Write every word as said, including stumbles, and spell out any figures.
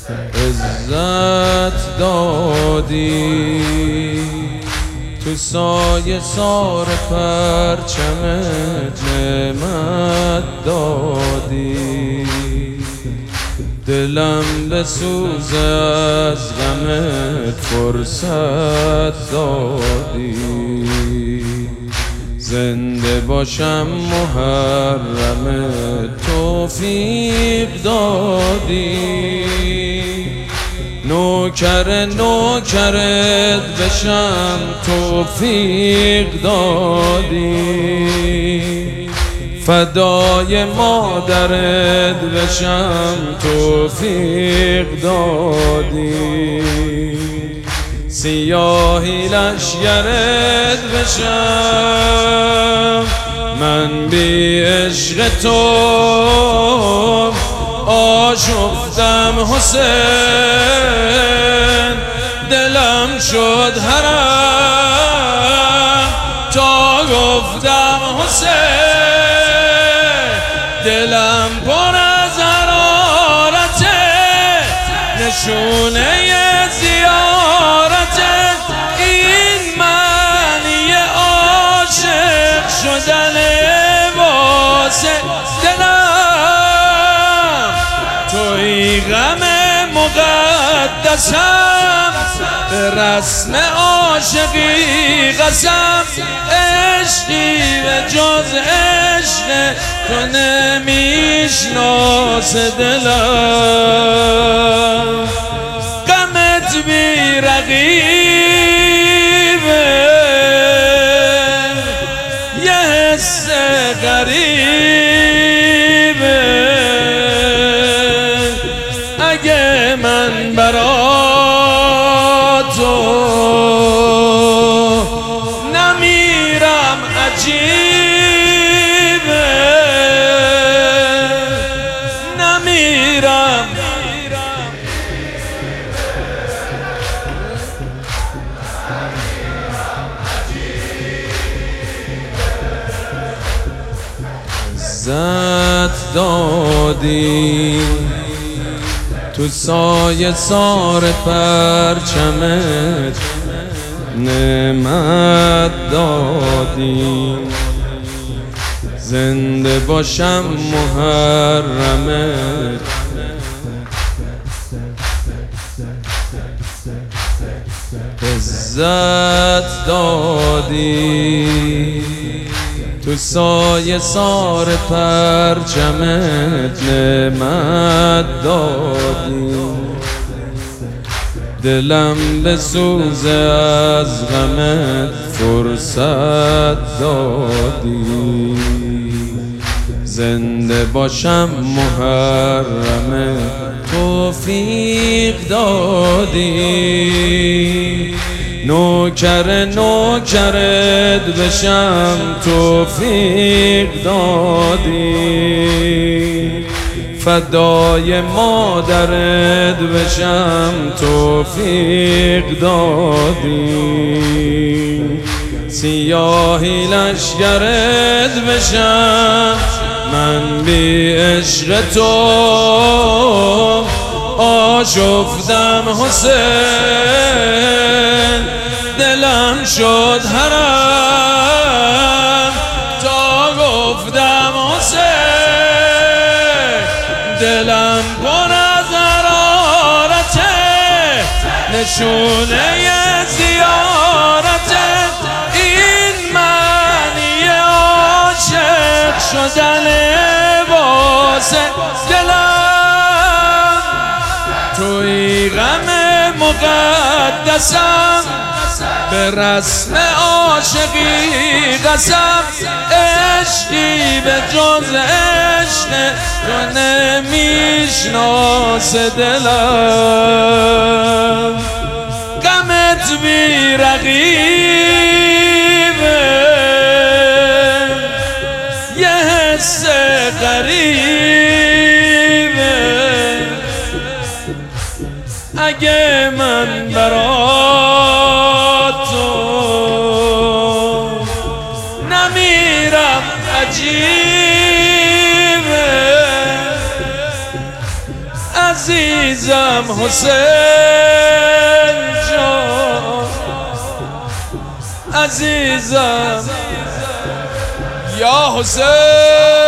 عزت دادی تو سایه سار پرچم نعمت دادی، دلم بسوز از غمت فرصت دادی، زنده باشم محرم توفیق دادی، نوکر نوکرت بشم توفیق دادی، فدای مادرت بشم توفیق دادی، سیاهی لشگرت بشم من بی عشق تو آشفتم حسین، دلم شد حرم تا گفتم حسین، دلم پر از حرارته نشونه زیارت، این معنی عاشق شدن واسه دلم، توی غم مقدسم به رسم عاشقی قسم، عشقی به جز عشق تو نمیشناس دلم، غمت بی رقیبه یه حس غریبه، اگه من برا تو نمیرم عجیبه، نمیرم عزت دادی تو سایه سار پرچمت نعمت دادی، زنده باشم محرمت عزت دادی تو سایه سار پرچمت نعمت دادی، دلم بسوز از غمت فرصت دادی، زنده باشم محرم توفیق دادی، نوکر نوکرت بشم توفیق دادی، فدای مادرت بشم توفیق دادی، سیاهی لشگرت بشم من بی عشق تو آشفتم حسین، دلم شد حرم تا گفتم حسین، دلم پر از حرارته نشونه زیارته، این معنی عاشق شدن واسه دلم، توی غم مقدسم به رسم عاشقی قسم، عشقی به جز عشق تو نمیشناس دلم، غمت بی رقیبه یه حس غریبه، اگه من برا تو نمیرم عجیبه، عزیزم حسین جان عزیزم یا حسین